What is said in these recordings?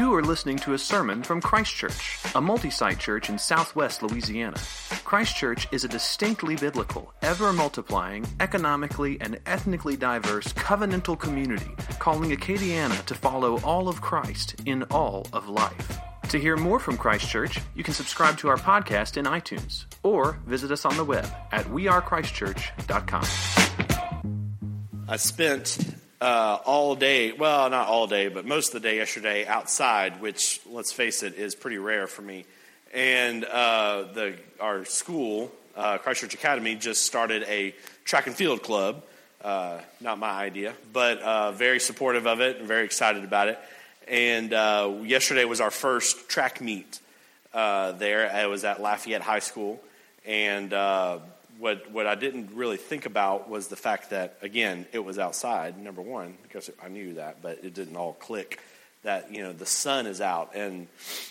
You are listening to a sermon from Christ Church, a multi-site church in southwest Louisiana. Christ Church is a distinctly biblical, ever-multiplying, economically and ethnically diverse covenantal community calling Acadiana to follow all of Christ in all of life. To hear more from Christ Church, you can subscribe to our podcast in iTunes or visit us on the web at wearechristchurch.com. I spent all day, well, not all day, but most of the day yesterday outside, which, let's face it, is pretty rare for me. And our school, Christ Church Academy, just started a track and field club. Not my idea, but very supportive of it and very excited about it. And yesterday was our first track meet there. It was at Lafayette High School. And what I didn't really think about was the fact that, again, it was outside, number one, because I knew that, but it didn't all click that, you know, the sun is out and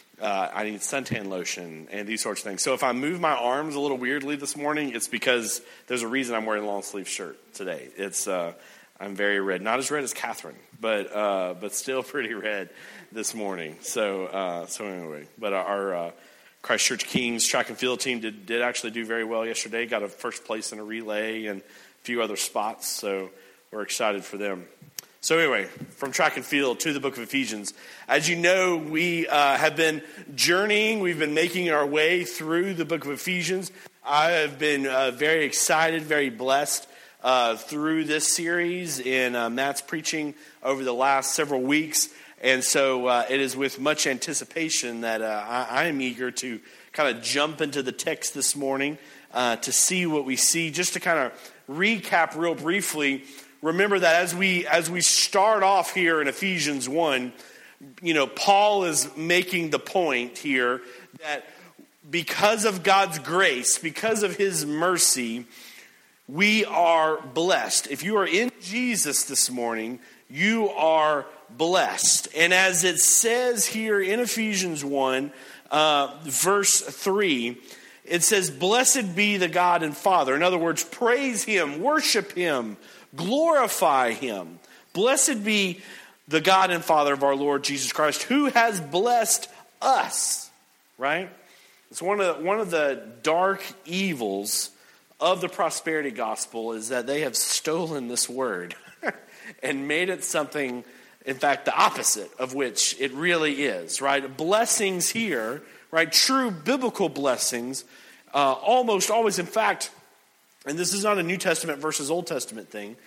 I need suntan lotion and these sorts of things. So if I move my arms a little weirdly this morning, it's because there's a reason I'm wearing a long sleeve shirt today. It's I'm very red, not as red as Catherine, but still pretty red this morning. So anyway, but our Christ Church Kings track and field team did actually do very well yesterday. Got a first place in a relay and a few other spots, so we're excited for them. So anyway, from track and field to the book of Ephesians. As you know, we have been journeying. We've been making our way through the book of Ephesians. I have been very excited, very blessed through this series in Matt's preaching over the last several weeks. And so it is with much anticipation that I am eager to kind of jump into the text this morning to see what we see. Just to kind of recap real briefly, remember that as we start off here in Ephesians 1, you know, Paul is making the point here that because of God's grace, because of his mercy, we are blessed. If you are in Jesus this morning, you are blessed. And as it says here in Ephesians 1, verse 3, it says, "Blessed be the God and Father." In other words, praise him, worship him, glorify him. Blessed be the God and Father of our Lord Jesus Christ, who has blessed us. Right? It's one of the dark evils of the prosperity gospel is that they have stolen this word and made it something, in fact, the opposite of which it really is, right? Blessings here, right? True biblical blessings, almost always, in fact, and this is not a New Testament versus Old Testament thing.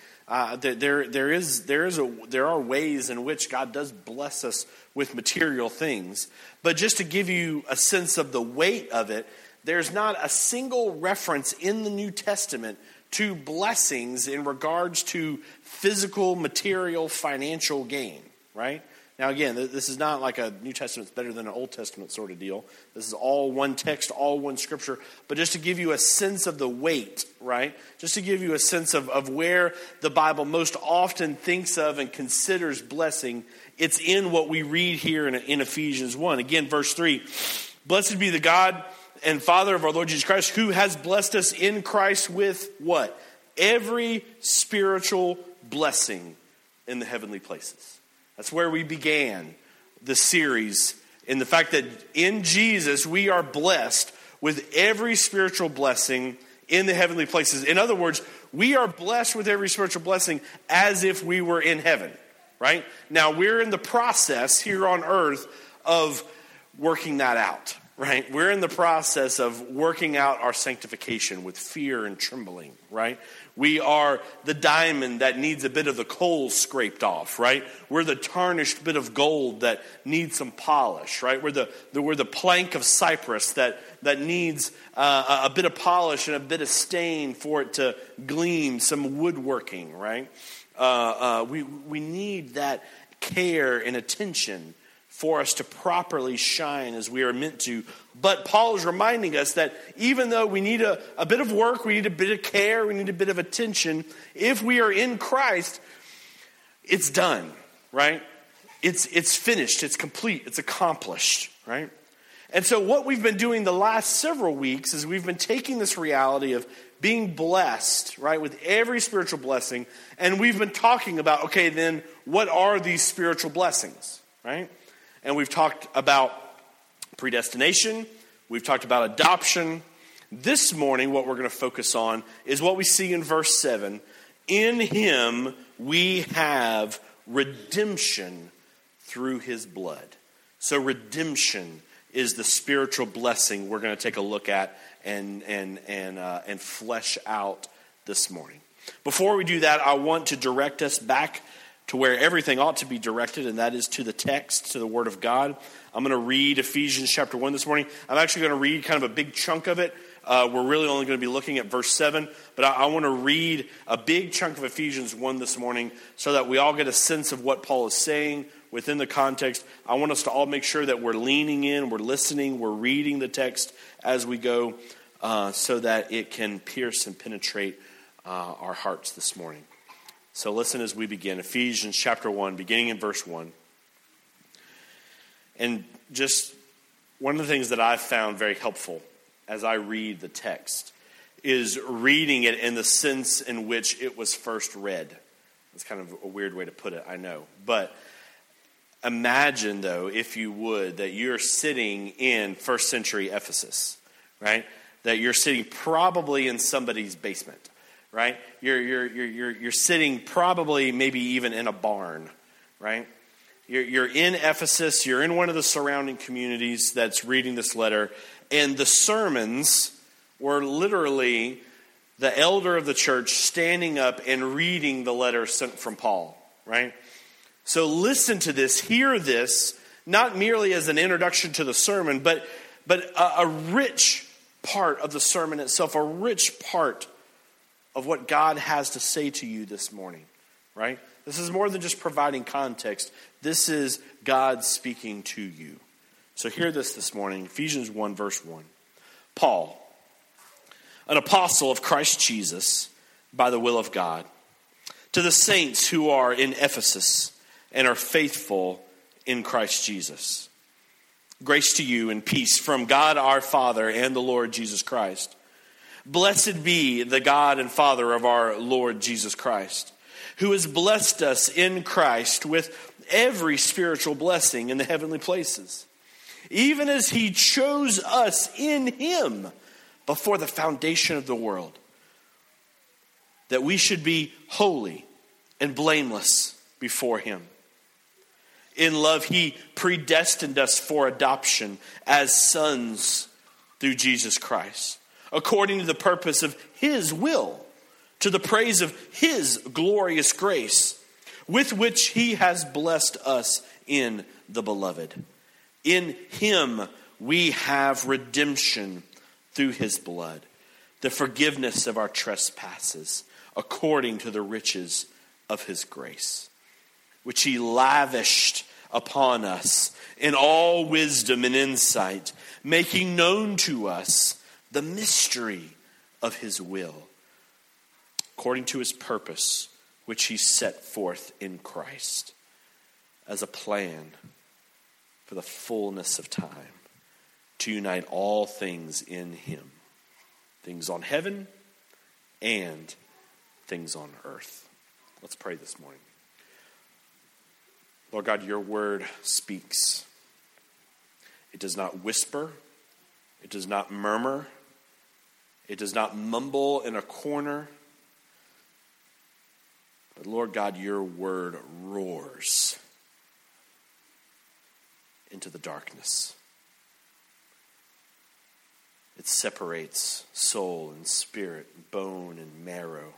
There are ways in which God does bless us with material things, but just to give you a sense of the weight of it, there's not a single reference in the New Testament to blessings in regards to physical, material, financial gain, right? Now, again, this is not like a New Testament's better than an Old Testament sort of deal. This is all one text, all one scripture. But just to give you a sense of the weight, right? Just to give you a sense of where the Bible most often thinks of and considers blessing, it's in what we read here in Ephesians 1. Again, verse 3, "Blessed be the God and Father of our Lord Jesus Christ, who has blessed us in Christ with" what? "Every spiritual blessing in the heavenly places." That's where we began the series, in the fact that in Jesus we are blessed with every spiritual blessing in the heavenly places. In other words, we are blessed with every spiritual blessing as if we were in heaven, right? Now, we're in the process here on earth of working that out. Right? We're in the process of working out our sanctification with fear and trembling, right? We are the diamond that needs a bit of the coal scraped off, right? We're the tarnished bit of gold that needs some polish, right? We're the plank of cypress that needs a bit of polish and a bit of stain for it to gleam, some woodworking, right? We need that care and attention for us to properly shine as we are meant to. But Paul is reminding us that even though we need a bit of work, we need a bit of care, we need a bit of attention, if we are in Christ, it's done, right? It's finished, it's complete, it's accomplished, right? And so what we've been doing the last several weeks is we've been taking this reality of being blessed, right, with every spiritual blessing, and we've been talking about, okay, then what are these spiritual blessings, right? And we've talked about predestination. We've talked about adoption. This morning, what we're going to focus on is what we see in verse 7. In him we have redemption through his blood. So redemption is the spiritual blessing we're going to take a look at and flesh out this morning. Before we do that, I want to direct us back to where everything ought to be directed, and that is to the text, to the Word of God. I'm going to read Ephesians chapter 1 this morning. I'm actually going to read kind of a big chunk of it. We're really only going to be looking at verse 7, but I want to read a big chunk of Ephesians 1 this morning so that we all get a sense of what Paul is saying within the context. I want us to all make sure that we're leaning in, we're listening, we're reading the text as we go so that it can pierce and penetrate our hearts this morning. So listen as we begin. Ephesians chapter 1, beginning in verse 1. And just one of the things that I've found very helpful as I read the text is reading it in the sense in which it was first read. It's kind of a weird way to put it, I know. But imagine, though, if you would, that you're sitting in first century Ephesus, right? That you're sitting probably in somebody's basement, right? You're sitting probably maybe even in a barn, right? You're in Ephesus. You're in one of the surrounding communities that's reading this letter, and the sermons were literally the elder of the church standing up and reading the letter sent from Paul, right? So listen to this, hear this, not merely as an introduction to the sermon, but a rich part of the sermon itself, a rich part of what God has to say to you this morning, right? This is more than just providing context. This is God speaking to you. So hear this morning, Ephesians 1, verse 1. Paul, an apostle of Christ Jesus, by the will of God, to the saints who are in Ephesus and are faithful in Christ Jesus. Grace to you and peace from God our Father and the Lord Jesus Christ. Blessed be the God and Father of our Lord Jesus Christ, who has blessed us in Christ with every spiritual blessing in the heavenly places, even as he chose us in him before the foundation of the world, that we should be holy and blameless before him. In love, he predestined us for adoption as sons through Jesus Christ, according to the purpose of his will, to the praise of his glorious grace, with which he has blessed us in the beloved. In him we have redemption through his blood, the forgiveness of our trespasses, according to the riches of his grace, which he lavished upon us in all wisdom and insight, making known to us the mystery of his will, according to his purpose, which he set forth in Christ as a plan for the fullness of time, to unite all things in him, things on heaven and things on earth. Let's pray this morning. Lord God, your word speaks. It does not whisper. It does not murmur. It does not mumble in a corner. But Lord God, your word roars into the darkness. It separates soul and spirit, bone and marrow.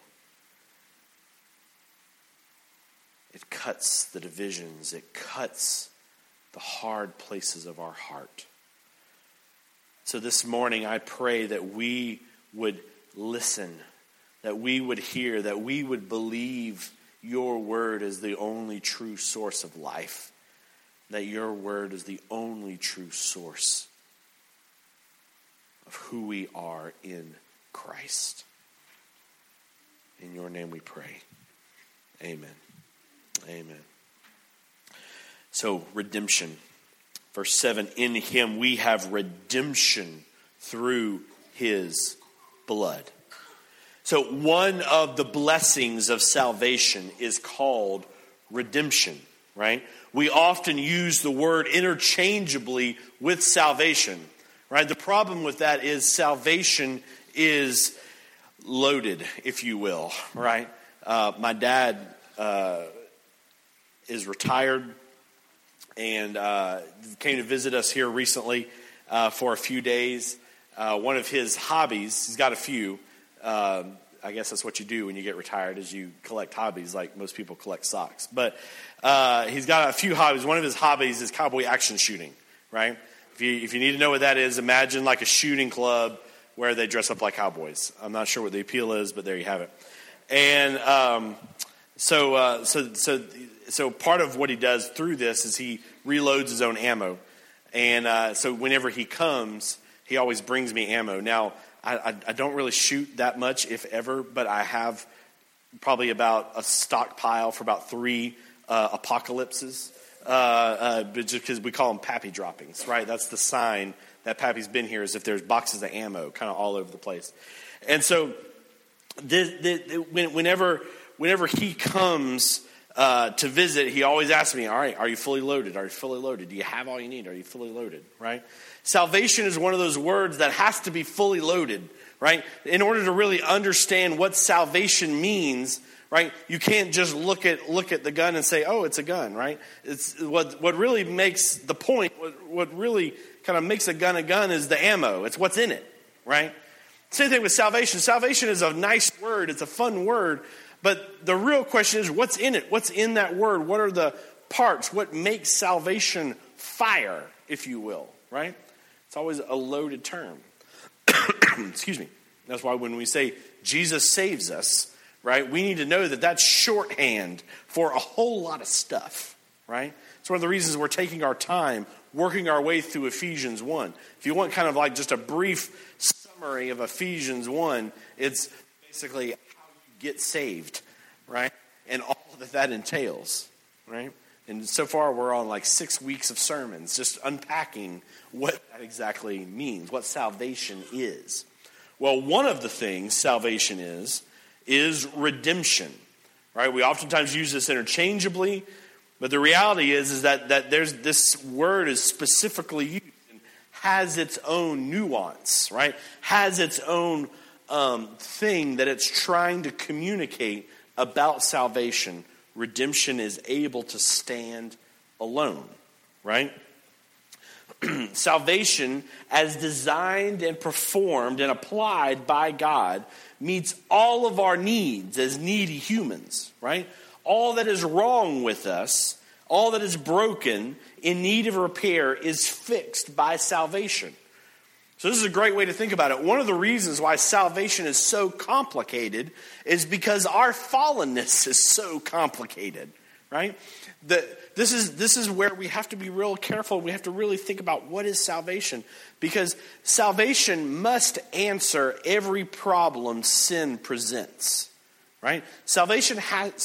It cuts the divisions. It cuts the hard places of our heart. So this morning I pray that we would listen, that we would hear, that we would believe your word is the only true source of life, that your word is the only true source of who we are in Christ. In your name we pray. Amen. Amen. So, redemption. Verse 7, in him we have redemption through his blood. So, one of the blessings of salvation is called redemption. right? We often use the word interchangeably with salvation, right? The problem with that is salvation is loaded, if you will, right? My dad is retired and came to visit us here recently for a few days. One of his hobbies, he's got a few, I guess that's what you do when you get retired, is you collect hobbies, like most people collect socks. But he's got a few hobbies. One of his hobbies is cowboy action shooting, right? If you need to know what that is, imagine like a shooting club where they dress up like cowboys. I'm not sure what the appeal is, but there you have it. And so part of what he does through this is he reloads his own ammo. And so whenever he comes, he always brings me ammo. Now, I don't really shoot that much, if ever, but I have probably about a stockpile for about 3 apocalypses. But just because we call them Pappy droppings, right? That's the sign that Pappy's been here, is if there's boxes of ammo kind of all over the place. And so whenever he comes to visit, he always asks me, all right, are you fully loaded? Are you fully loaded? Do you have all you need? Are you fully loaded, right? Salvation is one of those words that has to be fully loaded, right? In order to really understand what salvation means, right? You can't just look at the gun and say, oh, it's a gun, right? It's what really makes the point, what really kind of makes a gun is the ammo. It's what's in it, right? Same thing with salvation. Salvation is a nice word. It's a fun word. But the real question is, what's in it? What's in that word? What are the parts? What makes salvation fire, if you will, right? It's always a loaded term. Excuse me. That's why when we say Jesus saves us, right, we need to know that that's shorthand for a whole lot of stuff, right? It's one of the reasons we're taking our time working our way through Ephesians 1. If you want kind of like just a brief summary of Ephesians 1, it's basically how you get saved, right? And all that entails, right? And so far we're on like 6 weeks of sermons just unpacking what that exactly means, what salvation is. Well, one of the things salvation is redemption, right? We oftentimes use this interchangeably, but the reality is that there's this word is specifically used and has its own nuance, right? Has its own thing that it's trying to communicate about salvation. Redemption is able to stand alone, right? Salvation, as designed and performed and applied by God, meets all of our needs as needy humans, right? All that is wrong with us, all that is broken, in need of repair, is fixed by salvation. So this is a great way to think about it. One of the reasons why salvation is so complicated is because our fallenness is so complicated, right? This is where we have to be real careful. We have to really think about what is salvation, because salvation must answer every problem sin presents, right? Salvation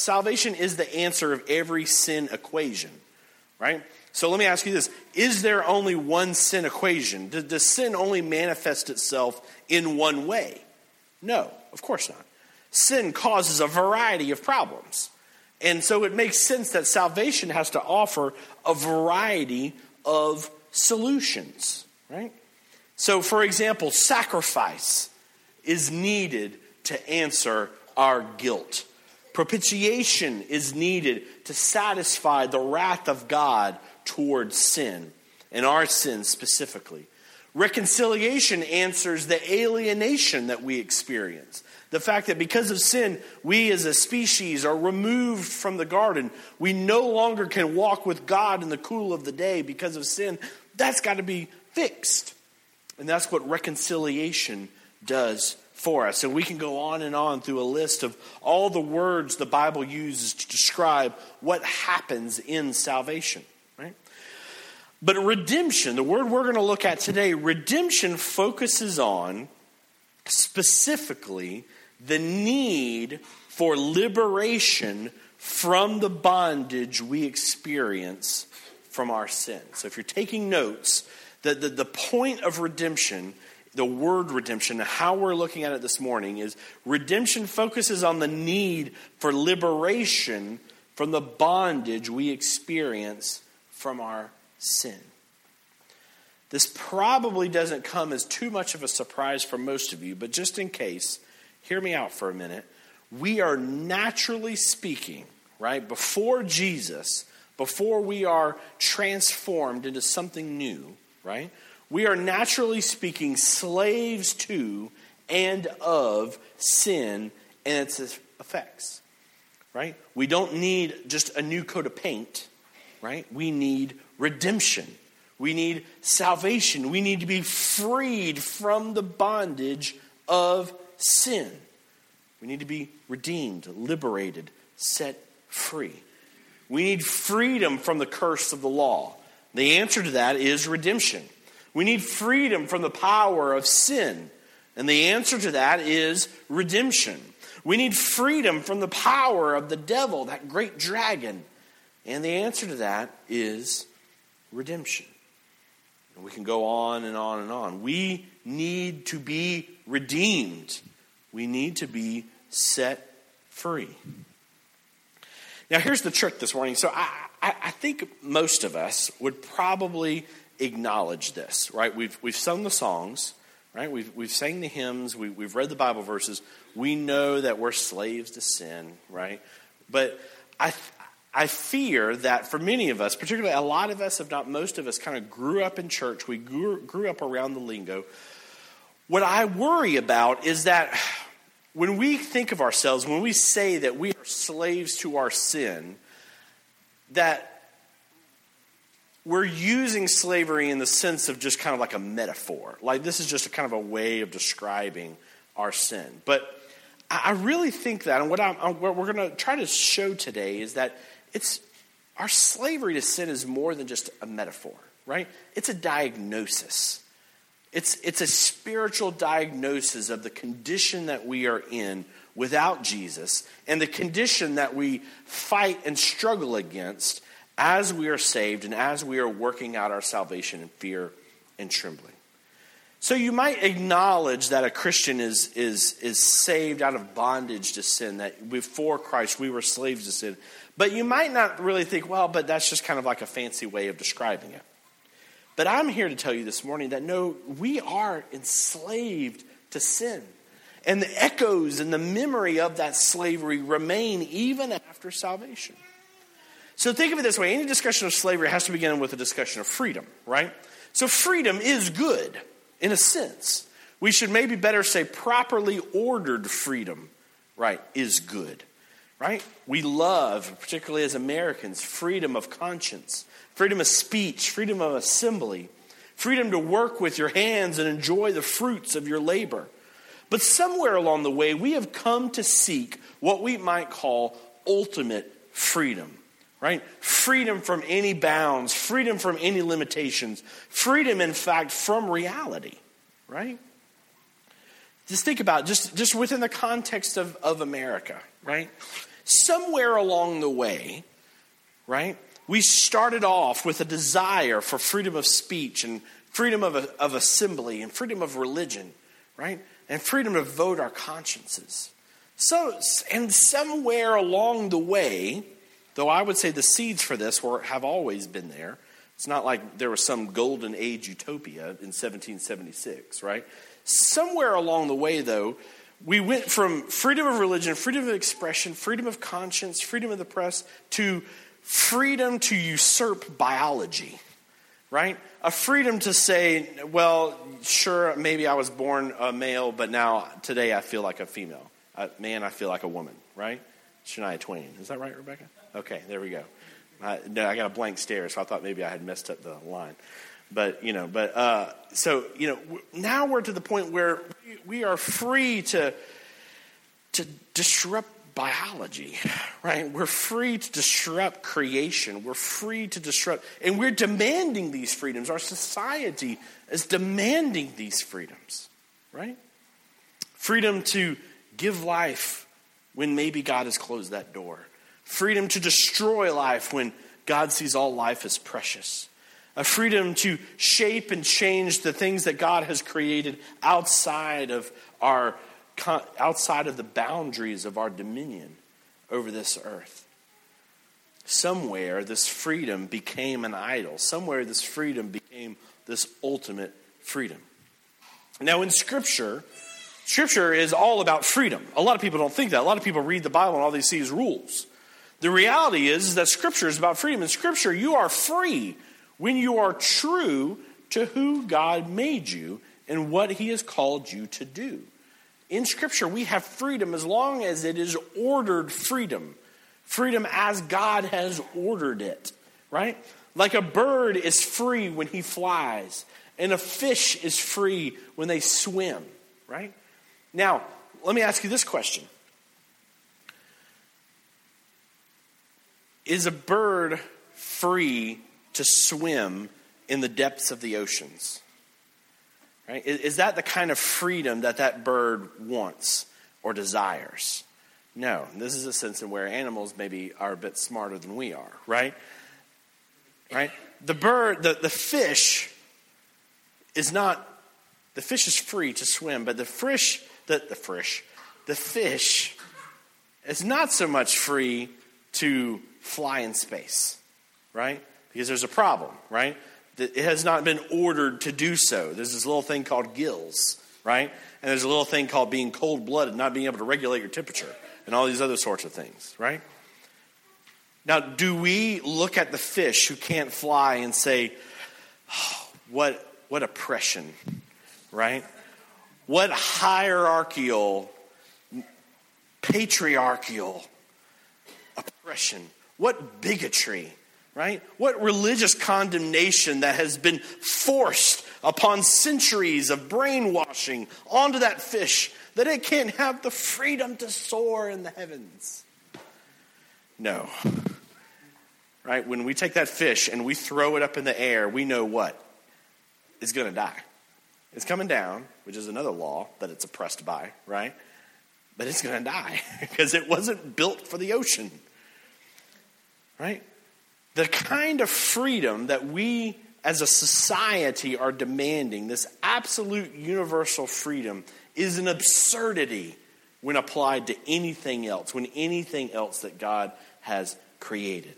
is the answer of every sin equation, right? So let me ask you this. Is there only one sin equation? Does sin only manifest itself in one way? No, of course not. Sin causes a variety of problems. And so it makes sense that salvation has to offer a variety of solutions, right? So, for example, sacrifice is needed to answer our guilt. Propitiation is needed to satisfy the wrath of God towards sin, and our sin specifically. Reconciliation answers the alienation that we experience. The fact that because of sin, we as a species are removed from the garden. We no longer can walk with God in the cool of the day because of sin. That's got to be fixed. And that's what reconciliation does for us. And we can go on and on through a list of all the words the Bible uses to describe what happens in salvation, right? But redemption, the word we're going to look at today, redemption focuses on specifically the need for liberation from the bondage we experience from our sin. So if you're taking notes, the point of redemption, the word redemption, how we're looking at it this morning is redemption focuses on the need for liberation from the bondage we experience from our sin. This probably doesn't come as too much of a surprise for most of you, but just in case, hear me out for a minute. We are naturally speaking, right, before Jesus, before we are transformed into something new, right? We are naturally speaking slaves to and of sin and its effects, right? We don't need just a new coat of paint, right? We need redemption. We need salvation. We need to be freed from the bondage of sin. We need to be redeemed, liberated, set free. We need freedom from the curse of the law. The answer to that is redemption. We need freedom from the power of sin. And the answer to that is redemption. We need freedom from the power of the devil, that great dragon. And the answer to that is redemption. And we can go on and on and on. We need to be redeemed. We need to be set free. Now here's the trick this morning. So I think most of us would probably acknowledge this, right? We've sung the songs, right? We've sang the hymns. We've read the Bible verses. We know that we're slaves to sin, right? But I fear that for many of us, particularly a lot of us, if not most of us, kind of grew up in church. We grew up around the lingo. What I worry about is that when we think of ourselves, when we say that we are slaves to our sin, that we're using slavery in the sense of just kind of like a metaphor. Like this is just a kind of a way of describing our sin. But I really think that, and what we're going to try to show today is that our slavery to sin is more than just a metaphor, right? It's a diagnosis. It's a spiritual diagnosis of the condition that we are in without Jesus and the condition that we fight and struggle against as we are saved and as we are working out our salvation in fear and trembling. So you might acknowledge that a Christian is saved out of bondage to sin, that before Christ we were slaves to sin. But you might not really think, well, but that's just kind of like a fancy way of describing it. But I'm here to tell you this morning that no, we are enslaved to sin. And the echoes and the memory of that slavery remain even after salvation. So think of it this way. Any discussion of slavery has to begin with a discussion of freedom, right? So freedom is good in a sense. We should maybe better say properly ordered freedom, right, is good, right? We love, particularly as Americans, freedom of conscience, freedom of speech, freedom of assembly, freedom to work with your hands and enjoy the fruits of your labor. But somewhere along the way, we have come to seek what we might call ultimate freedom, right? Freedom from any bounds, freedom from any limitations, freedom, in fact, from reality, right? Just think about just within the context of America, right? Somewhere along the way, right, we started off with a desire for freedom of speech and freedom of assembly and freedom of religion, right? And freedom to vote our consciences. And somewhere along the way, though I would say the seeds for this have always been there. It's not like there was some golden age utopia in 1776, right? Somewhere along the way, though, we went from freedom of religion, freedom of expression, freedom of conscience, freedom of the press, to freedom to usurp biology, right? A freedom to say, well, sure, maybe I was born a male, but now today I feel like a female. Man, I feel like a woman, right? Shania Twain. Is that right, Rebecca? Okay, there we go. No, I got a blank stare, so I thought maybe I had messed up the line. But, now we're to the point where we are free to disrupt biology, right? We're free to disrupt creation. We're free to disrupt, and we're demanding these freedoms. Our society is demanding these freedoms, right? Freedom to give life when maybe God has closed that door. Freedom to destroy life when God sees all life as precious. A freedom to shape and change the things that God has created outside of the boundaries of our dominion over this earth. somewhere this freedom became an idol. Somewhere this freedom became this ultimate freedom. Now in Scripture is all about freedom. A lot of people don't think that. A lot of people read the Bible and all they see is rules. The reality is that Scripture is about freedom. In Scripture, you are free when you are true to who God made you and what He has called you to do. In Scripture, we have freedom as long as it is ordered freedom. Freedom as God has ordered it, right? Like a bird is free when he flies, and a fish is free when they swim, right? Now, let me ask you this question. Is a bird free to swim in the depths of the oceans? Right? Is that the kind of freedom that bird wants or desires? No. This is a sense in where animals maybe are a bit smarter than we are, right? Right? The bird, the fish is not, the fish is free to swim, but the fish is not so much free to fly in space, right? Because there's a problem, right? It has not been ordered to do so. There's this little thing called gills, right? And there's a little thing called being cold-blooded, not being able to regulate your temperature, and all these other sorts of things, right? Now, do we look at the fish who can't fly and say, oh, what oppression, right? What hierarchical, patriarchal oppression? What bigotry? Right? What religious condemnation that has been forced upon centuries of brainwashing onto that fish that it can't have the freedom to soar in the heavens? No. Right? When we take that fish and we throw it up in the air, we know what? It's going to die. It's coming down, which is another law that it's oppressed by, right? But it's going to die because it wasn't built for the ocean. Right? The kind of freedom that we as a society are demanding, this absolute universal freedom, is an absurdity when applied to anything else, that God has created.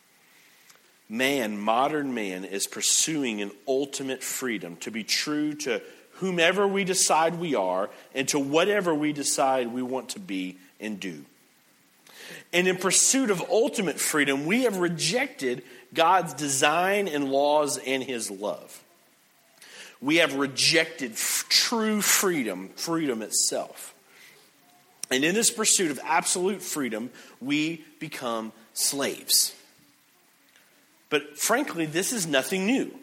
Modern man is pursuing an ultimate freedom to be true to whomever we decide we are and to whatever we decide we want to be and do. And in pursuit of ultimate freedom, we have rejected God's design and laws and His love. We have rejected true freedom itself. And in this pursuit of absolute freedom, we become slaves. But frankly, this is nothing new.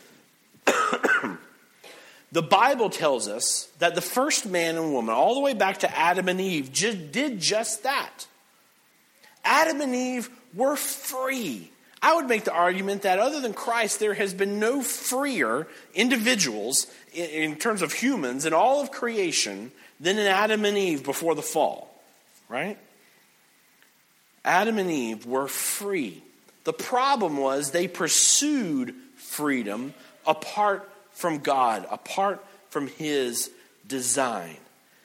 The Bible tells us that the first man and woman, all the way back to Adam and Eve, did just that. Adam and Eve were free. I would make the argument that other than Christ, there has been no freer individuals in terms of humans in all of creation than in Adam and Eve before the fall. Right? Adam and Eve were free. The problem was they pursued freedom apart from God, apart from His design.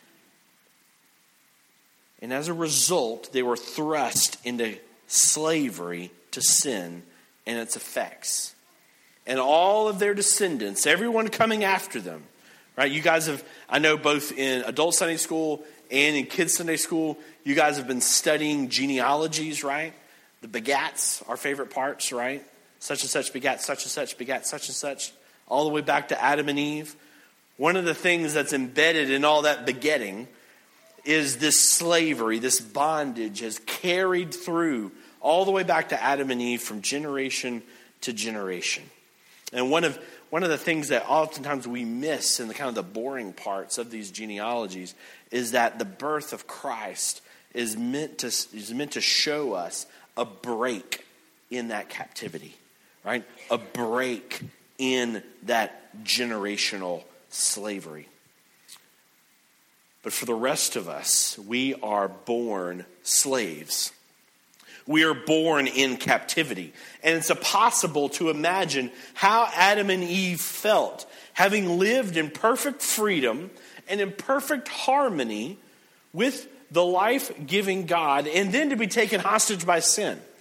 And as a result, they were thrust into slavery to sin and its effects. And all of their descendants, everyone coming after them, right? You guys have, I know both in adult Sunday school and in kids Sunday school, you guys have been studying genealogies, right? The begats, our favorite parts, right? Such and such begat such and such begat such and such, all the way back to Adam and Eve. One of the things that's embedded in all that begetting is this slavery, this bondage has carried through all the way back to Adam and Eve from generation to generation. And one of the things that oftentimes we miss in the kind of the boring parts of these genealogies is that the birth of Christ is meant to show us a break in that captivity, right? A break in that generational slavery. But for the rest of us, we are born slaves. We are born in captivity. And it's impossible to imagine how Adam and Eve felt, having lived in perfect freedom and in perfect harmony with the life-giving God, and then to be taken hostage by sin.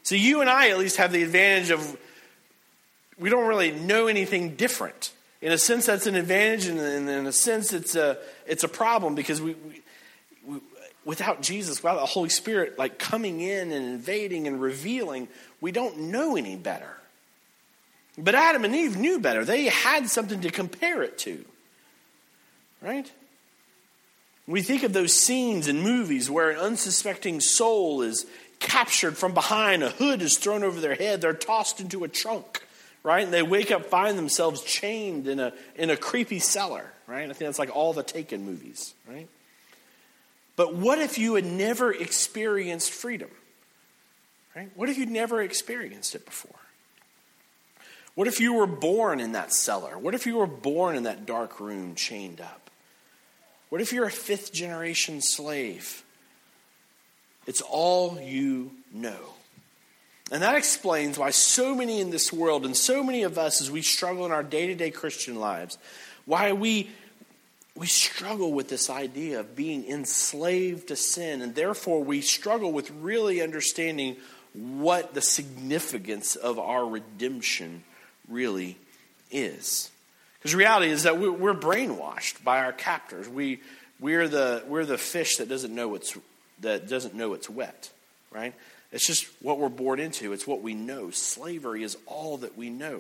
So you and I at least have the advantage of we don't really know anything different. In a sense, that's an advantage, and in a sense, it's a problem because we without Jesus, without the Holy Spirit like coming in and invading and revealing, we don't know any better. But Adam and Eve knew better. They had something to compare it to, right? We think of those scenes in movies where an unsuspecting soul is captured from behind, a hood is thrown over their head, they're tossed into a trunk, right? And they wake up, find themselves chained in a creepy cellar, right? I think that's like all the Taken movies, right? But what if you had never experienced freedom, right? What if you'd never experienced it before? What if you were born in that cellar? What if you were born in that dark room chained up? What if you're a fifth generation slave? It's all you know. And that explains why so many in this world and so many of us as we struggle in our day-to-day Christian lives, why we struggle with this idea of being enslaved to sin, and therefore we struggle with really understanding what the significance of our redemption really is. Because the reality is that we're brainwashed by our captors. We're the fish that doesn't know it's wet, right? It's just what we're born into. It's what we know. Slavery is all that we know.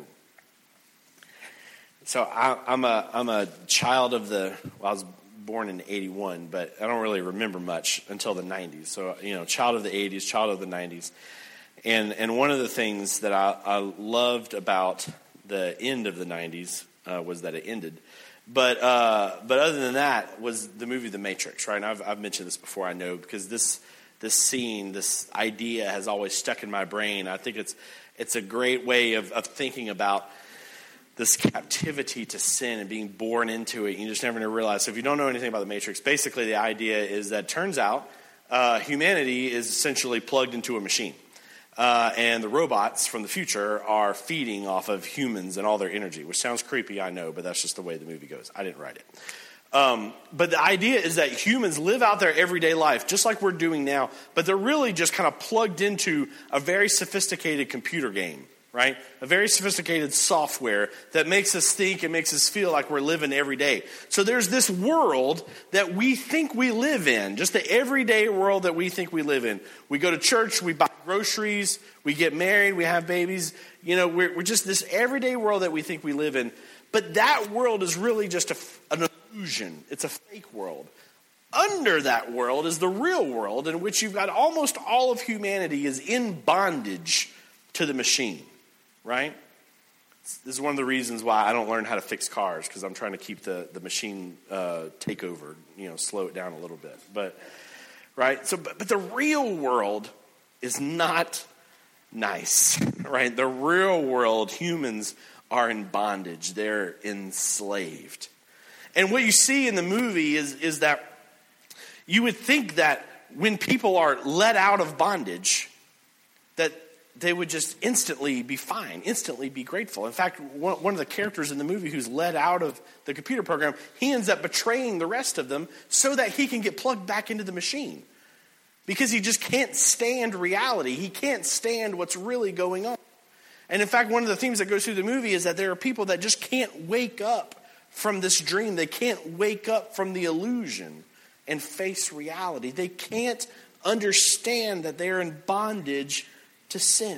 So I'm a child of I was born in 81, but I don't really remember much until the 90s. So, child of the 80s, child of the 90s. And one of the things that I loved about the end of the 90s was that it ended. But other than that was the movie The Matrix, right? And I've mentioned this before, I know, because this scene, this idea has always stuck in my brain. I think it's a great way of thinking about this captivity to sin and being born into it. You just never realize. So if you don't know anything about The Matrix, basically the idea is that turns out humanity is essentially plugged into a machine. And the robots from the future are feeding off of humans and all their energy, which sounds creepy, I know, but that's just the way the movie goes. I didn't write it. But the idea is that humans live out their everyday life, just like we're doing now, but they're really just kind of plugged into a very sophisticated computer game, right? A very sophisticated software that makes us think and makes us feel like we're living every day. So there's this world that we think we live in, just the everyday world that we think we live in. We go to church, we buy groceries, we get married, we have babies. We're just this everyday world that we think we live in. But that world is really just an illusion. It's a fake world. Under that world is the real world in which you've got almost all of humanity is in bondage to the machine. Right? This is one of the reasons why I don't learn how to fix cars, because I'm trying to keep the machine take over, slow it down a little bit. But right? So but the real world is not nice, right? The real world, humans are in bondage. They're enslaved. And what you see in the movie is that you would think that when people are let out of bondage, that they would just instantly be fine, instantly be grateful. In fact, one of the characters in the movie who's let out of the computer program, he ends up betraying the rest of them so that he can get plugged back into the machine. Because he just can't stand reality. He can't stand what's really going on. And in fact, one of the themes that goes through the movie is that there are people that just can't wake up from this dream. They can't wake up from the illusion and face reality. They can't understand that they're in bondage to sin.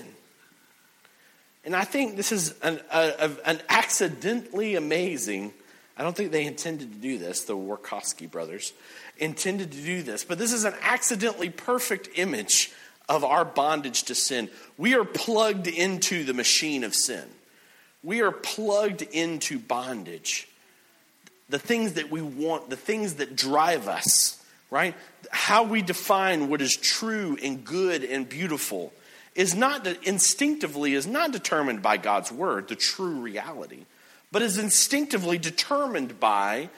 And I think this is an accidentally amazing, I don't think they intended to do this, the Wachowski brothers intended to do this, but this is an accidentally perfect image of our bondage to sin. We are plugged into the machine of sin. We are plugged into bondage. The things that we want, the things that drive us, right? How we define what is true and good and beautiful is not determined by God's word, the true reality, but is instinctively determined by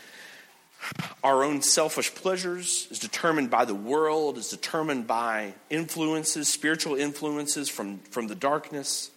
our own selfish pleasures, is determined by the world, is determined by influences, spiritual influences from the darkness.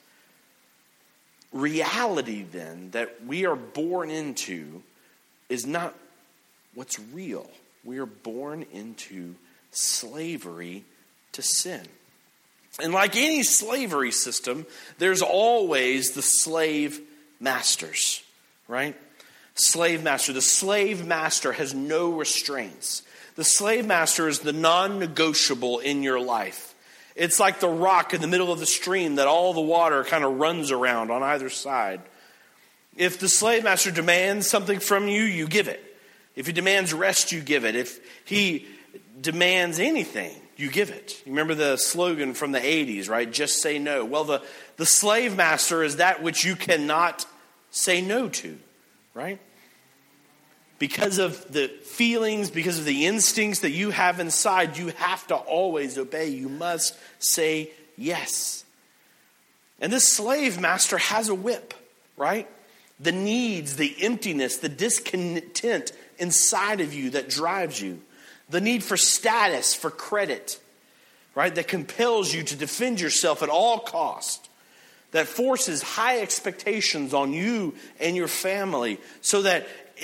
Reality, then, that we are born into is not what's real. We are born into slavery to sin. And like any slavery system, there's always the slave masters, right? Slave master. The slave master has no restraints. The slave master is the non-negotiable in your life. It's like the rock in the middle of the stream that all the water kind of runs around on either side. If the slave master demands something from you, you give it. If he demands rest, you give it. If he demands anything, you give it. You remember the slogan from the 80s, right? Just say no. Well, the slave master is that which you cannot say no to, right? Because of the feelings, because of the instincts that you have inside, you have to always obey. You must say yes. And this slave master has a whip, right? The needs, the emptiness, the discontent inside of you that drives you. The need for status, for credit, right? That compels you to defend yourself at all cost. That forces high expectations on you and your family so that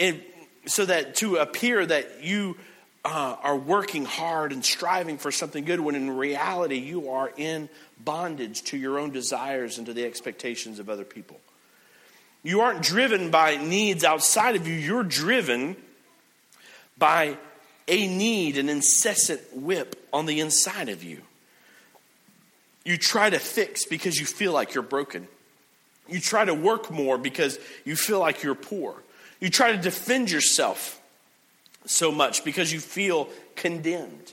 to appear that you are working hard and striving for something good, when in reality you are in bondage to your own desires and to the expectations of other people. You aren't driven by needs outside of you. You're driven by a need, an incessant whip on the inside of you. You try to fix because you feel like you're broken. You try to work more because you feel like you're poor. You try to defend yourself so much because you feel condemned.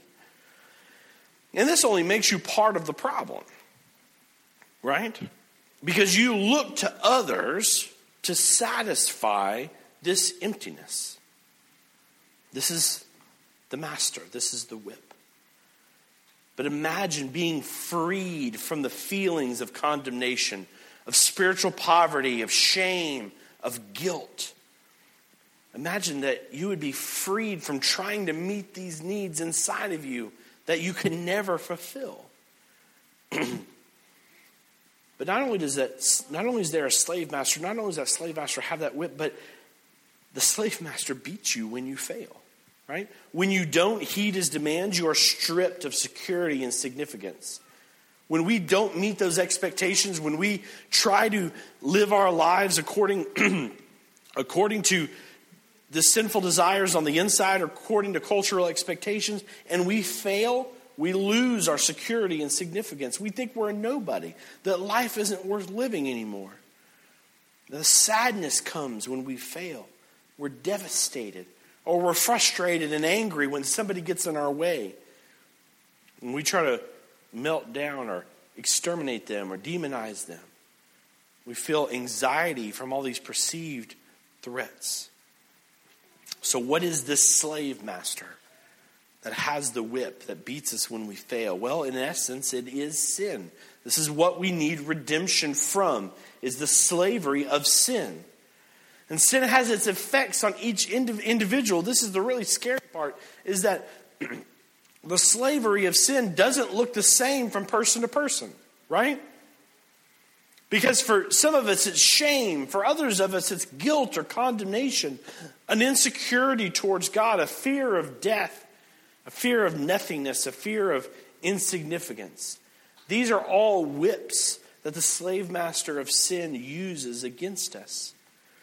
And this only makes you part of the problem, right? Because you look to others to satisfy this emptiness. This is the master. This is the whip. But imagine being freed from the feelings of condemnation, of spiritual poverty, of shame, of guilt. Imagine that you would be freed from trying to meet these needs inside of you that you can never fulfill. But not only is there a slave master, not only does that slave master have that whip, but the slave master beats you when you fail, right? When you don't heed his demands, you are stripped of security and significance. When we don't meet those expectations, when we try to live our lives according to the sinful desires on the inside, or according to cultural expectations, and we fail, we lose our security and significance. We think we're a nobody, that life isn't worth living anymore. The sadness comes when we fail. We're devastated, or we're frustrated and angry when somebody gets in our way. And we try to melt down or exterminate them or demonize them. We feel anxiety from all these perceived threats. So what is this slave master that has the whip that beats us when we fail? Well, in essence, it is sin. This is what we need redemption from, is the slavery of sin. And sin has its effects on each individual. This is the really scary part, is that the slavery of sin doesn't look the same from person to person, right? Because for some of us, it's shame. For others of us, it's guilt or condemnation, an insecurity towards God, a fear of death, a fear of nothingness, a fear of insignificance. These are all whips that the slave master of sin uses against us.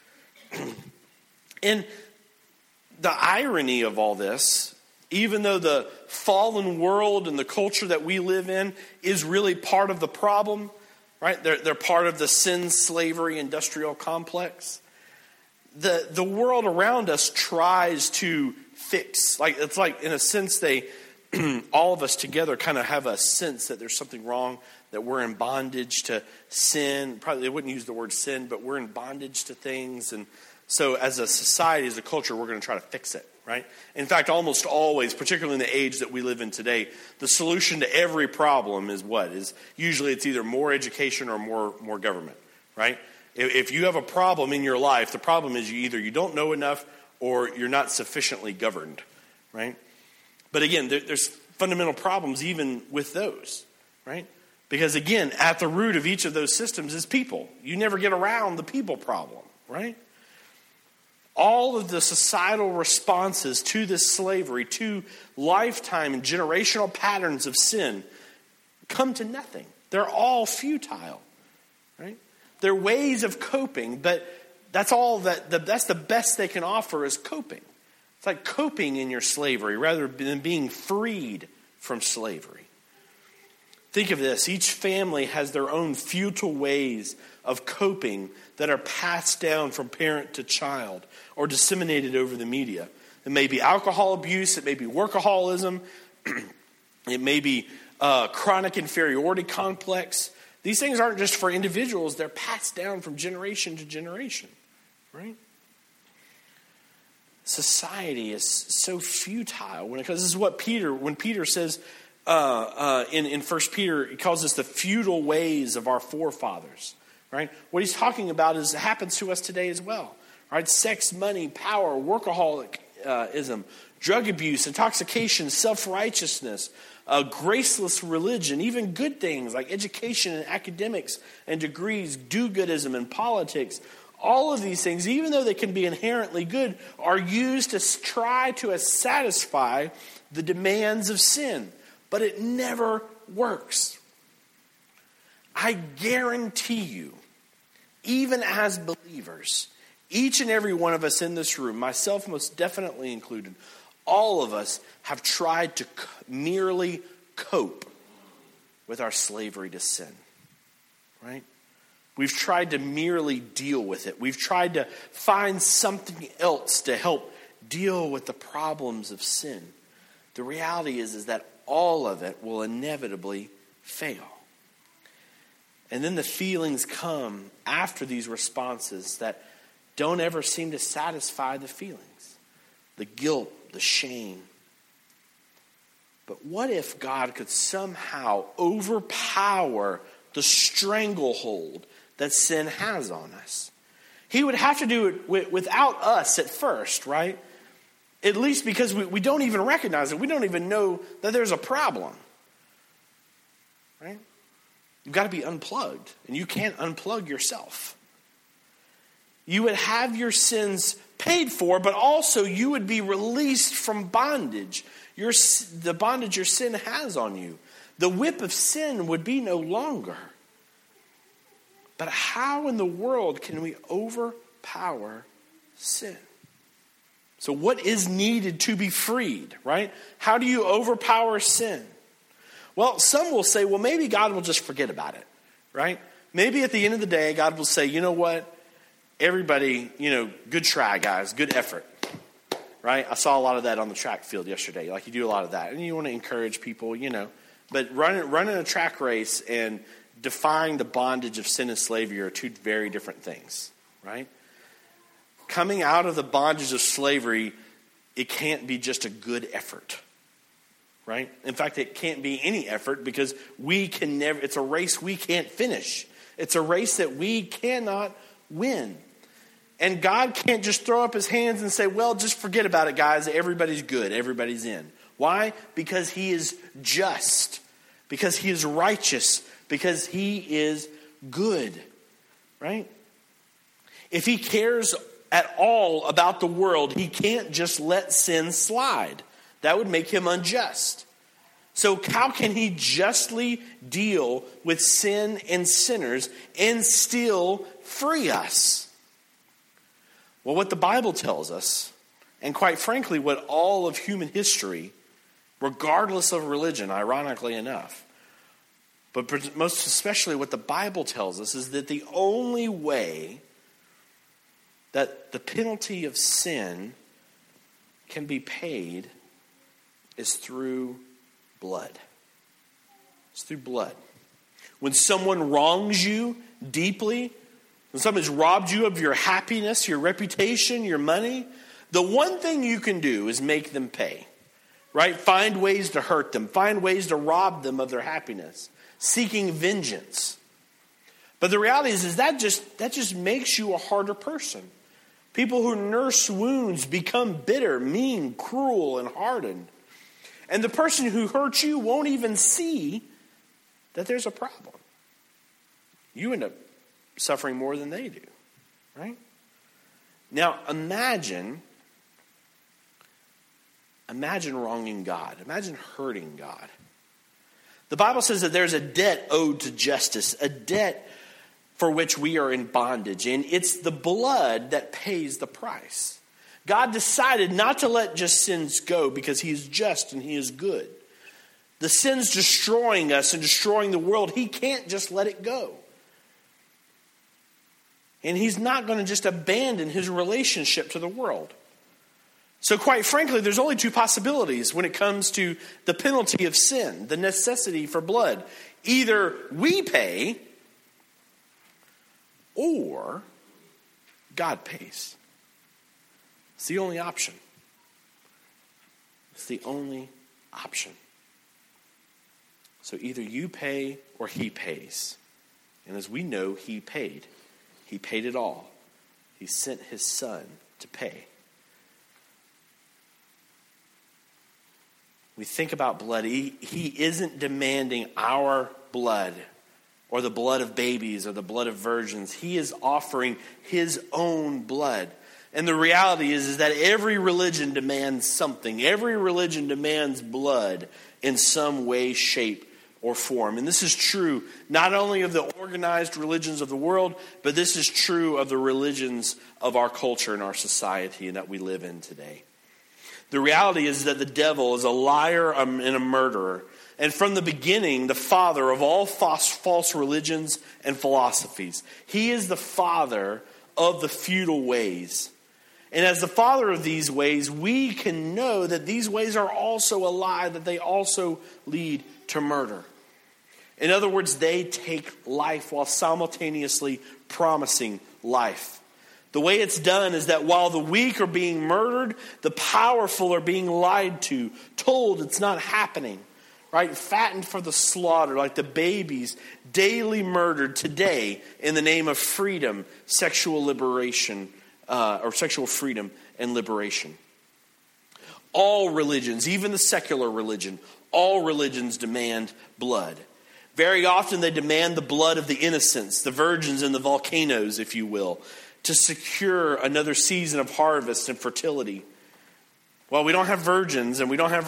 And the irony of all this, even though the fallen world and the culture that we live in is really part of the problem, right? They're part of the sin, slavery, industrial complex. The world around us tries to fix. It's like in a sense they, all of us together kind of have a sense that there's something wrong, that we're in bondage to sin. Probably they wouldn't use the word sin, but we're in bondage to things. And so as a society, as a culture, we're going to try to fix it, right? In fact, almost always, particularly in the age that we live in today, the solution to every problem is what? Is usually it's either more education or more government, right? If you have a problem in your life, the problem is you don't know enough or you're not sufficiently governed, right? But again, there's fundamental problems even with those, right? Because again, at the root of each of those systems is people. You never get around the people problem, right? All of the societal responses to this slavery, to lifetime and generational patterns of sin, come to nothing. They're all futile, right? They're ways of coping, but that's the best they can offer is coping. It's like coping in your slavery rather than being freed from slavery. Think of this. Each family has their own futile ways of coping that are passed down from parent to child or disseminated over the media. It may be alcohol abuse. It may be workaholism. It may be chronic inferiority complex. These things aren't just for individuals. They're passed down from generation to generation, right? Society is so futile because this is what when Peter says in 1 Peter, he calls us the futile ways of our forefathers, right? What he's talking about is it happens to us today as well, right? Sex, money, power, workaholism, drug abuse, intoxication, self-righteousness, graceless religion, even good things like education and academics and degrees, do-goodism and politics. All of these things, even though they can be inherently good, are used to try to satisfy the demands of sin. But it never works. I guarantee you, even as believers, each and every one of us in this room, myself most definitely included, all of us have tried to merely cope with our slavery to sin, right? We've tried to merely deal with it. We've tried to find something else to help deal with the problems of sin. The reality is that all of it will inevitably fail. And then the feelings come after these responses that don't ever seem to satisfy the feelings. The guilt, the shame. But what if God could somehow overpower the stranglehold that sin has on us? He would have to do it without us at first, right? At least because we don't even recognize it. We don't even know that there's a problem, right? You've got to be unplugged, and you can't unplug yourself. You would have your sins paid for, but also you would be released from bondage. The bondage your sin has on you. The whip of sin would be no longer. But how in the world can we overpower sin? So what is needed to be freed, right? How do you overpower sin? Well, some will say, well, maybe God will just forget about it, right? Maybe at the end of the day, God will say, you know what? Everybody, good try, guys. Good effort, right? I saw a lot of that on the track field yesterday. Like, you do a lot of that. And you want to encourage people, But running a track race and defying the bondage of sin and slavery are two very different things, right? Coming out of the bondage of slavery, it can't be just a good effort, right? In fact, it can't be any effort because it's a race we can't finish. It's a race that we cannot win. And God can't just throw up his hands and say, well, just forget about it, guys. Everybody's good. Everybody's in. Why? Because he is just. Because he is righteous. Because he is good, right? If he cares at all about the world, he can't just let sin slide. That would make him unjust. So how can he justly deal with sin and sinners and still free us? Well, what the Bible tells us, and quite frankly, what all of human history, regardless of religion, ironically enough, but most especially what the Bible tells us, is that the only way that the penalty of sin can be paid is through blood. It's through blood. When someone wrongs you deeply, when somebody's robbed you of your happiness, your reputation, your money, the one thing you can do is make them pay, right? Find ways to hurt them. Find ways to rob them of their happiness, seeking vengeance. But the reality is that just makes you a harder person. People who nurse wounds become bitter, mean, cruel, and hardened. And the person who hurts you won't even see that there's a problem. You end up suffering more than they do, right? Now, imagine wronging God. Imagine hurting God. The Bible says that there's a debt owed to justice, a debt for which we are in bondage. And it's the blood that pays the price. God decided not to let just sins go because he is just and he is good. The sin's destroying us and destroying the world. He can't just let it go. And he's not going to just abandon his relationship to the world. So quite frankly, there's only two possibilities when it comes to the penalty of sin, the necessity for blood. Either we pay or God pays. It's the only option. It's the only option. So either you pay or he pays. And as we know, he paid. He paid it all. He sent his son to pay. We think about blood. He isn't demanding our blood or the blood of babies or the blood of virgins. He is offering his own blood. And the reality is that every religion demands something. Every religion demands blood in some way, shape, or form. And this is true not only of the organized religions of the world, but this is true of the religions of our culture and our society and that we live in today. The reality is that the devil is a liar and a murderer. And from the beginning, the father of all false religions and philosophies. He is the father of the feudal ways. And as the father of these ways, we can know that these ways are also a lie, that they also lead to murder. In other words, they take life while simultaneously promising life. The way it's done is that while the weak are being murdered, the powerful are being lied to, told it's not happening, right? Fattened for the slaughter, like the babies daily murdered today in the name of freedom, sexual liberation, or sexual freedom and liberation. All religions, even the secular religion, all religions demand blood. Very often they demand the blood of the innocents, the virgins and the volcanoes, if you will, to secure another season of harvest and fertility. Well, we don't have virgins and we don't have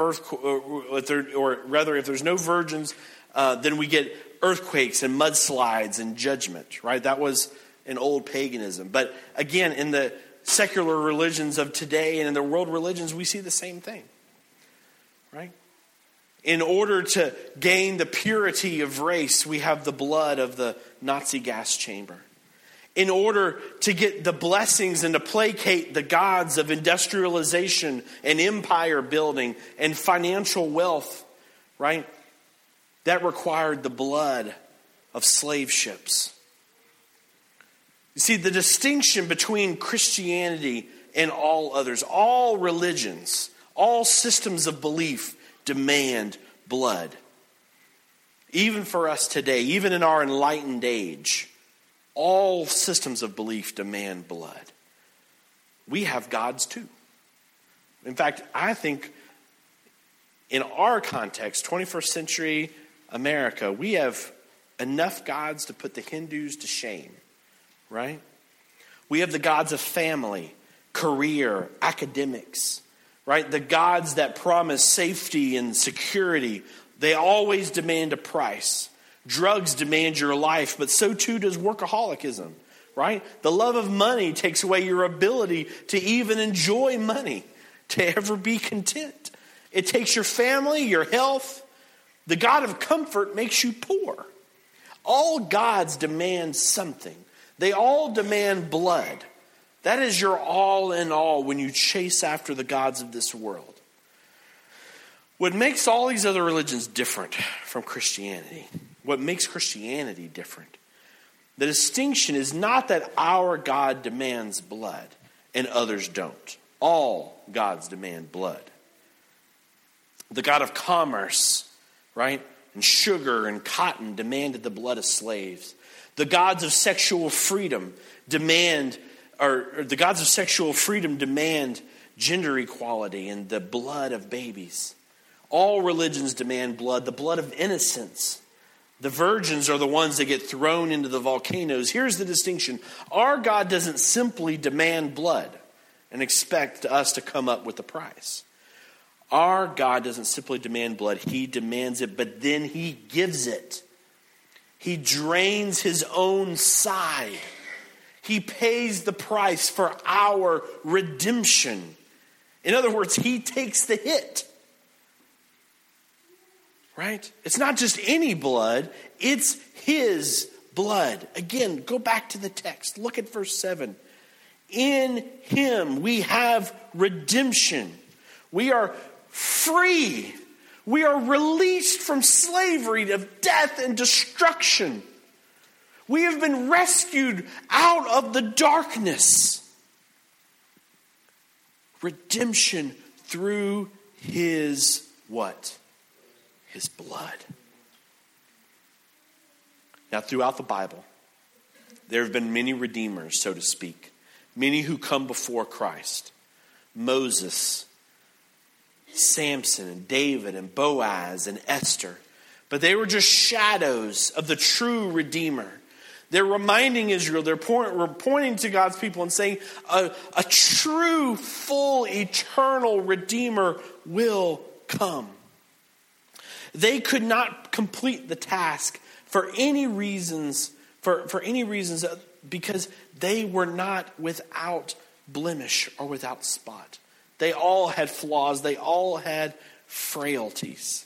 or rather, if there's no virgins, then we get earthquakes and mudslides and judgment, right? That was in old paganism. But again, in the secular religions of today and in the world religions, we see the same thing, right? In order to gain the purity of race, we have the blood of the Nazi gas chamber. In order to get the blessings and to placate the gods of industrialization and empire building and financial wealth, right? That required the blood of slave ships. You see, the distinction between Christianity and all others, all religions, all systems of belief demand blood. Even for us today, even in our enlightened age, all systems of belief demand blood. We have gods too. In fact, I think in our context, 21st century America, we have enough gods to put the Hindus to shame, right? We have the gods of family, career, academics, right? The gods that promise safety and security, they always demand a price. Drugs demand your life, but so too does workaholicism, right? The love of money takes away your ability to even enjoy money, to ever be content. It takes your family, your health. The God of comfort makes you poor. All gods demand something. They all demand blood. That is your all in all when you chase after the gods of this world. What makes all these other religions different from Christianity, what makes Christianity different, the distinction is not that our God demands blood and others don't. All gods demand blood. The God of commerce, right, and sugar and cotton demanded the blood of slaves. The gods of sexual freedom demand gender equality and the blood of babies. All religions demand blood, the blood of innocence. The virgins are the ones that get thrown into the volcanoes. Here's the distinction. Our God doesn't simply demand blood and expect us to come up with the price. Our God doesn't simply demand blood. He demands it, but then he gives it. He drains his own side. He pays the price for our redemption. In other words, he takes the hit. Right? It's not just any blood. It's his blood. Again, go back to the text. Look at verse 7. In him we have redemption. We are free. We are released from slavery of death and destruction. We have been rescued out of the darkness. Redemption through his what? His blood. Now, throughout the Bible, there have been many redeemers, so to speak. Many who come before Christ. Moses, Samson, and David, and Boaz, and Esther. But they were just shadows of the true Redeemer. They're reminding Israel, they're pointing to God's people and saying, a true, full, eternal Redeemer will come. They could not complete the task for any reasons, because they were not without blemish or without spot. They all had flaws. They all had frailties.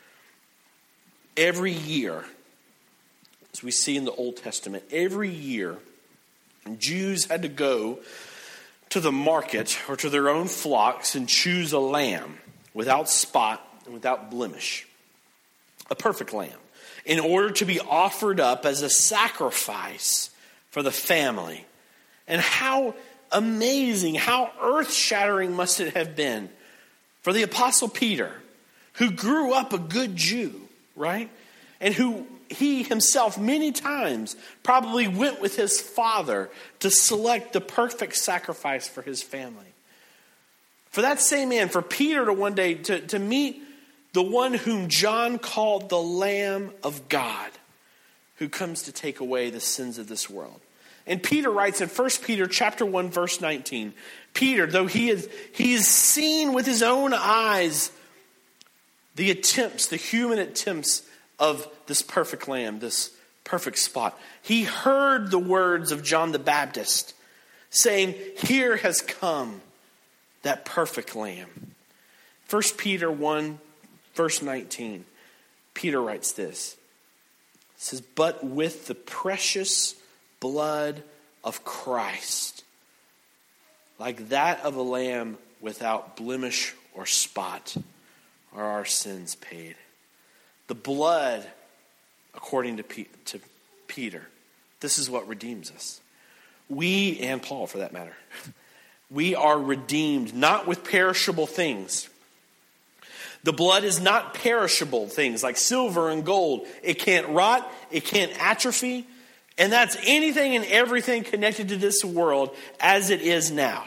Every year, as we see in the Old Testament, every year, Jews had to go to the market or to their own flocks and choose a lamb without spot and without blemish. A perfect lamb, in order to be offered up as a sacrifice for the family. And how amazing, how earth-shattering must it have been for the Apostle Peter, who grew up a good Jew, right? And who he himself many times probably went with his father to select the perfect sacrifice for his family. For that same man, for Peter to one day to meet the one whom John called the Lamb of God, who comes to take away the sins of this world. And Peter writes in 1 Peter chapter 1, verse 19, Peter, though he is seen with his own eyes the human attempts of this perfect lamb, this perfect spot, he heard the words of John the Baptist saying, here has come that perfect lamb. 1 Peter 1, verse 19, Peter writes this. It says, but with the precious blood of Christ, like that of a lamb without blemish or spot, are our sins paid. The blood, according to Peter, this is what redeems us. We, and Paul for that matter, we are redeemed not with perishable things. The blood is not perishable things like silver and gold. It can't rot. It can't atrophy. And that's anything and everything connected to this world as it is now.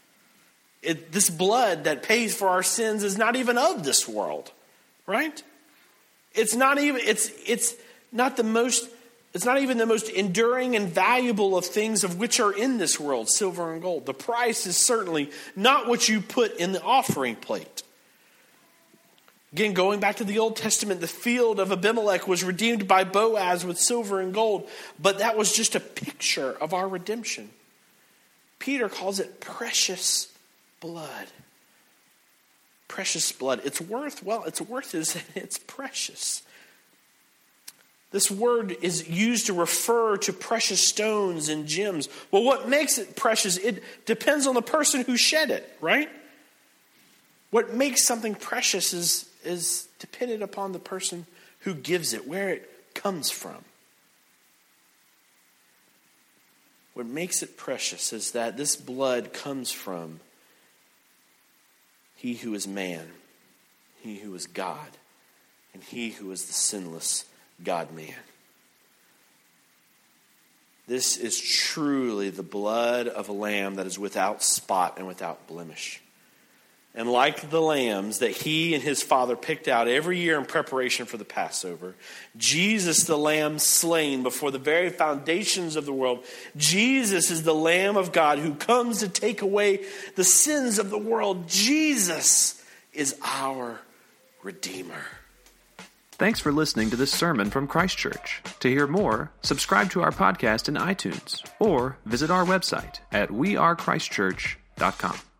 This blood that pays for our sins is not even of this world, right? It's not even the most enduring and valuable of things of which are in this world, silver and gold. The price is certainly not what you put in the offering plate. Again, going back to the Old Testament, the field of Abimelech was redeemed by Boaz with silver and gold, but that was just a picture of our redemption. Peter calls it precious blood. Precious blood. It's worth it's precious. This word is used to refer to precious stones and gems. Well, what makes it precious? It depends on the person who shed it, right? What makes something precious is dependent upon the person who gives it, where it comes from. What makes it precious is that this blood comes from He who is man, He who is God, and He who is the sinless God-man. This is truly the blood of a lamb that is without spot and without blemish. And like the lambs that he and his father picked out every year in preparation for the Passover, Jesus, the lamb slain before the very foundations of the world, Jesus is the Lamb of God who comes to take away the sins of the world. Jesus is our Redeemer. Thanks for listening to this sermon from Christ Church. To hear more, subscribe to our podcast in iTunes or visit our website at wearechristchurch.com.